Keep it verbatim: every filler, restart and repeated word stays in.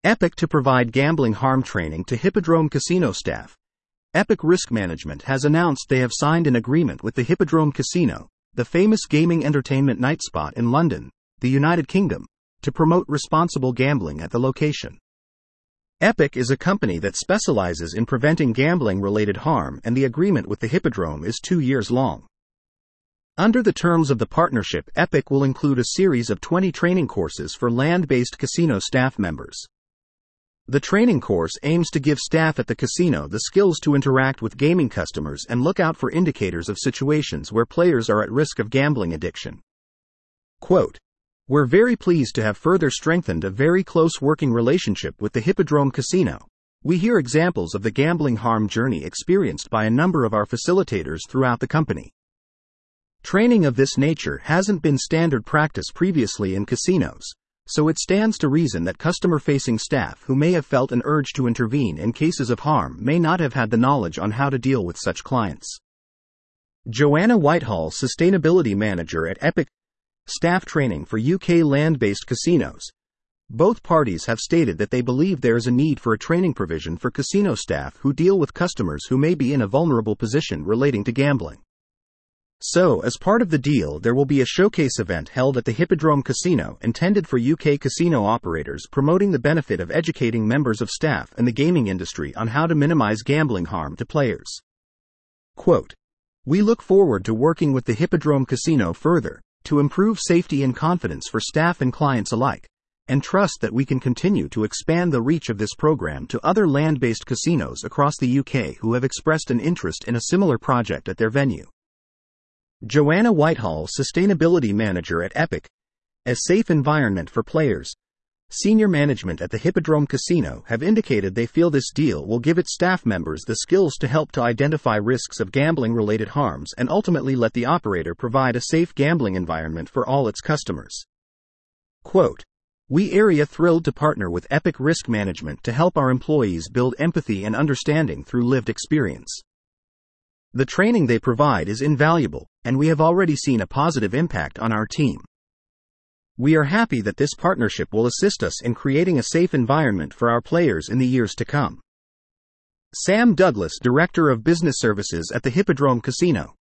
Epic to provide gambling harm training to Hippodrome Casino staff. Epic Risk Management has announced they have signed an agreement with the Hippodrome Casino, the famous gaming entertainment night spot in London, the United Kingdom, to promote responsible gambling at the location. Epic is a company that specializes in preventing gambling-related harm, and the agreement with the Hippodrome is two years long. Under the terms of the partnership, Epic will include a series of twenty training courses for land-based casino staff members. The training course aims to give staff at the casino the skills to interact with gaming customers and look out for indicators of situations where players are at risk of gambling addiction. Quote, "We're very pleased to have further strengthened a very close working relationship with the Hippodrome Casino. We hear examples of the gambling harm journey experienced by a number of our facilitators throughout the company. Training of this nature hasn't been standard practice previously in casinos, so it stands to reason that customer-facing staff who may have felt an urge to intervene in cases of harm may not have had the knowledge on how to deal with such clients." Joanna Whitehall, Sustainability Manager at Epic. Staff training for U K land-based casinos. Both parties have stated that they believe there is a need for a training provision for casino staff who deal with customers who may be in a vulnerable position relating to gambling. So, as part of the deal, there will be a showcase event held at the Hippodrome Casino intended for U K casino operators, promoting the benefit of educating members of staff and the gaming industry on how to minimize gambling harm to players. Quote, "We look forward to working with the Hippodrome Casino further, to improve safety and confidence for staff and clients alike, and trust that we can continue to expand the reach of this program to other land-based casinos across the U K who have expressed an interest in a similar project at their venue." Joanna Whitehall, Sustainability Manager at Epic. A safe environment for players. Senior management at the Hippodrome Casino have indicated they feel this deal will give its staff members the skills to help to identify risks of gambling-related harms and ultimately let the operator provide a safe gambling environment for all its customers. Quote, "We are thrilled to partner with Epic Risk Management to help our employees build empathy and understanding through lived experience. The training they provide is invaluable, and we have already seen a positive impact on our team. We are happy that this partnership will assist us in creating a safe environment for our players in the years to come." Sam Douglas, Director of Business Services at the Hippodrome Casino.